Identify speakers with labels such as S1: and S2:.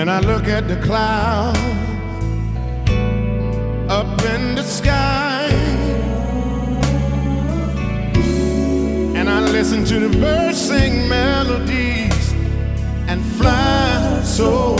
S1: When I look at the clouds up in the sky, and I listen to the birds sing melodies and fly so